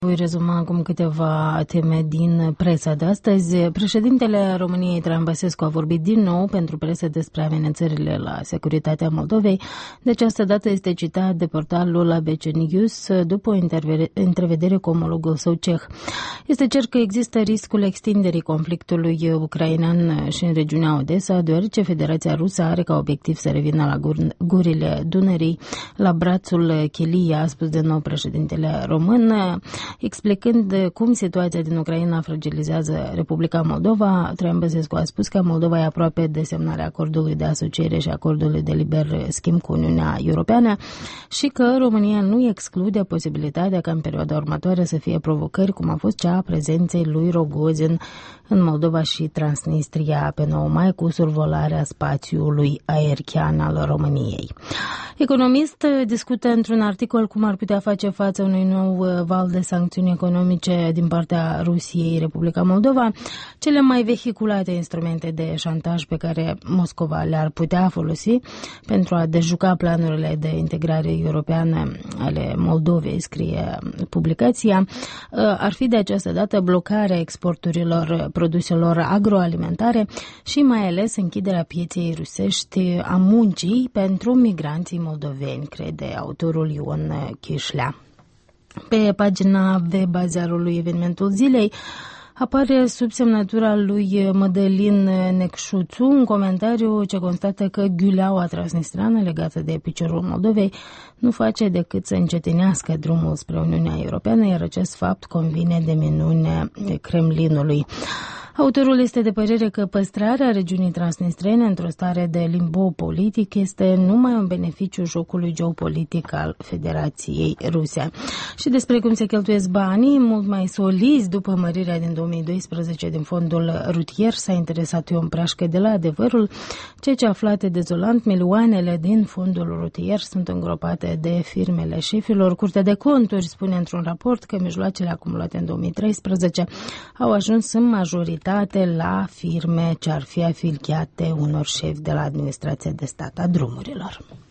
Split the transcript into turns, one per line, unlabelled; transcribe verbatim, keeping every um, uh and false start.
Voi rezuma acum câteva teme din presa de astăzi. Președintele României, Traian Băsescu, a vorbit din nou pentru presă despre amenințările la securitatea Moldovei. De această dată este citat de portalul A B C News după o întrevedere cu omologul său ceh. Este cer că există riscul extinderii conflictului ucrainean și în regiunea Odessa, deoarece Federația Rusă are ca obiectiv să revină la gur- gurile Dunării, la brațul Chelia, a spus de nou președintele român, explicând cum situația din Ucraina fragilizează Republica Moldova. Traian Băsescu a spus că Moldova e aproape de semnarea acordului de asociere și acordului de liber schimb cu Uniunea Europeană și că România nu exclude posibilitatea ca în perioada următoare să fie provocări, cum a fost cea a prezenței lui Rogozin în Moldova și Transnistria pe nouă mai cu survolarea spațiului aerian al României. Economist discută într-un articol cum ar putea face față unui nou val de sancțiuni economice din partea Rusiei, Republica Moldova, cele mai vehiculate instrumente de șantaj pe care Moscova le-ar putea folosi pentru a dejuca planurile de integrare europeană ale Moldovei, scrie publicația, ar fi de această dată blocarea exporturilor produselor agroalimentare și mai ales închiderea pieței rusești a muncii pentru migranții moldoveni, crede autorul Ion Chișlea. Pe pagina web a ziarului Evenimentul Zilei apare sub semnătura lui Mădălin Necșuțu un comentariu ce constată că ghiuleaua transnistrană legată de piciorul Moldovei nu face decât să încetinească drumul spre Uniunea Europeană, iar acest fapt convine de minune Kremlinului. Autorul este de părere că păstrarea regiunii transnistrene într-o stare de limbo politic este numai un beneficiu jocului geopolitic al Federației Ruse. Și despre cum se cheltuiesc banii, mult mai solizi după mărirea din două mii doisprezece din fondul rutier, s-a interesat Ion Prașcă de la Adevărul, ceea ce aflate dezolant, milioanele din fondul rutier sunt îngropate de firmele șefilor. Curtea de Conturi spune într-un raport că mijloacele acumulate în două mii treisprezece au ajuns în majoritate la firme ce ar fi afiliate unor șefi de la administrația de stat a drumurilor.